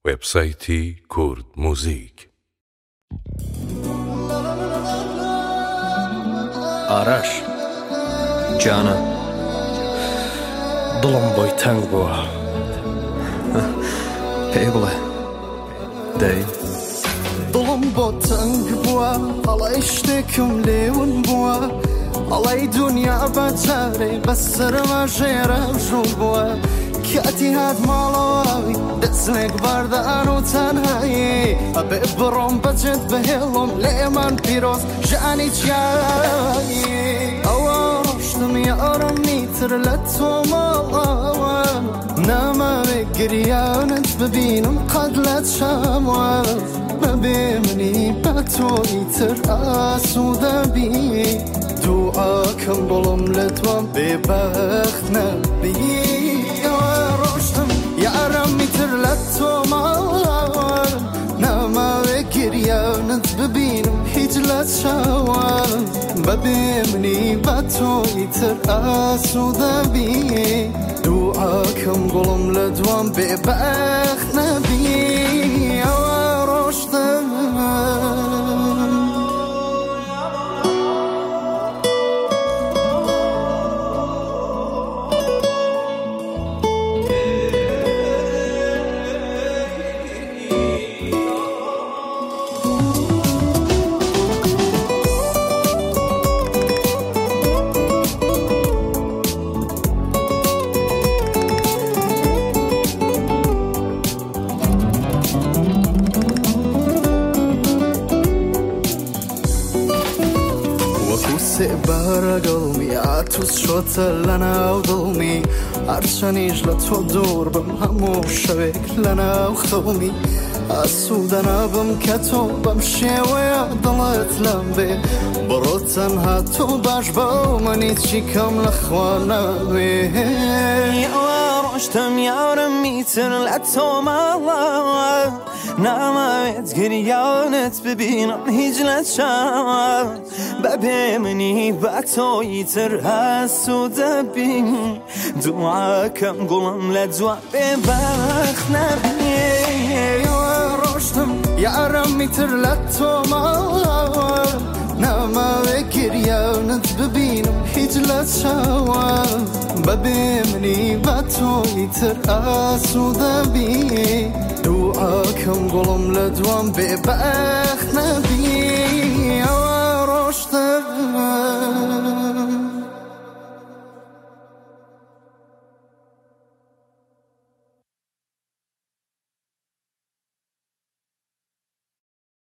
وبسایتی کورد موزیک. آرش جانا دڵم بۆی تەنگ بووە پێی بڵێ دەی دڵم بۆ تەنگ بووە هەڵی شتێکم لێون بووە هەڵی دنیا بەجارێ بەسەرمە ژێرە ژوو بووە کاتی هات ماڵەوەی دەستێک باردان و تەنهایی ئەبێ بڕۆم بەجێت بهێڵم لێمان پیرۆز ژانی چیایی ئەوە ڕۆشتم یارم میتر لە تۆ ماڵەوە نامەوێ گریانت ببینم قەت لە چاوە بەبێ منی بە تۆی تر ئاسوودە بی دوعاکەم بڵم لە دوام بێبەخت نەبی یارم میتر لە تۆ ماڵەوە ناماوێ گریانت ببینم هیچ لە چاوە بەبێ منی بە تۆی تر ئاسوودە بی دوعاکەم گوڵم لە دوام بێبەخت نەبی ئەوە ڕۆشتم بارە گەڵمی ئاتوس شۆتە لە ناو دڵمی هەرچەنیش لە تۆ دوور بم هەموو شەوێک لە ناو خەومی ئاسوودە نابم کە تۆ بەم شێوەیە دڵت لەم بێ بڕۆ تەنها تۆ باش بە منی چی کەم لە خوا ناوێ ئەوە ڕۆشتم یارم میتر لە تۆ ماڵەوە ناماوێت گریانت ببینم هیچ لە چاوە بەبێ منی بە تۆی تر ئاسوودە بی دوعاکەم گوڵم لە دوام بێبەخت نەبی ئەوە ڕۆشتم یارم میتر لە تۆ ماڵەوە ناماوێ گریانت ببینم هیچ لە چاوە بەبێ منی بە تۆی تر ئاسوودە بی دوعاکەم گوڵم لە دوام بێبەخت نەبی